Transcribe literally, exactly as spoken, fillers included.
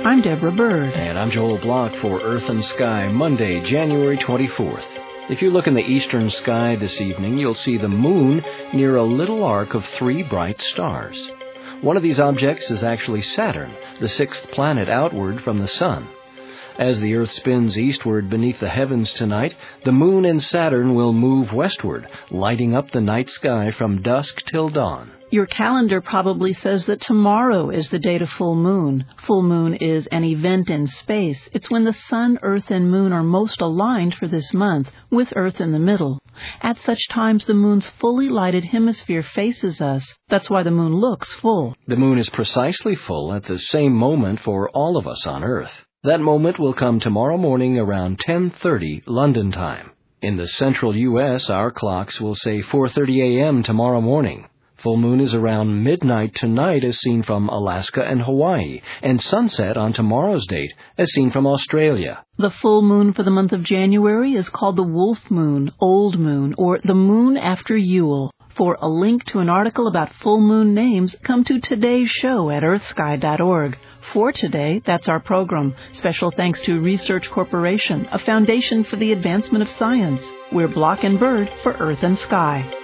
I'm Deborah Bird. And I'm Joel Block for Earth and Sky, Monday, January twenty-fourth. If you look in the eastern sky this evening, you'll see the moon near a little arc of three bright stars. One of these objects is actually Saturn, the sixth planet outward from the sun. As the Earth spins eastward beneath the heavens tonight, the moon and Saturn will move westward, lighting up the night sky from dusk till dawn. Your calendar probably says that tomorrow is the date of full moon. Full moon is an event in space. It's when the sun, Earth, and moon are most aligned for this month, with Earth in the middle. At such times, the moon's fully lighted hemisphere faces us. That's why the moon looks full. The moon is precisely full at the same moment for all of us on Earth. That moment will come tomorrow morning around ten thirty London time. In the central U S, our clocks will say four thirty a.m. tomorrow morning. Full moon is around midnight tonight as seen from Alaska and Hawaii, and sunset on tomorrow's date as seen from Australia. The full moon for the month of January is called the Wolf Moon, Old Moon, or the Moon after Yule. For a link to an article about full moon names, come to today's show at earth sky dot org. For today, that's our program. Special thanks to Research Corporation, a foundation for the advancement of science. We're Block and Bird for Earth and Sky.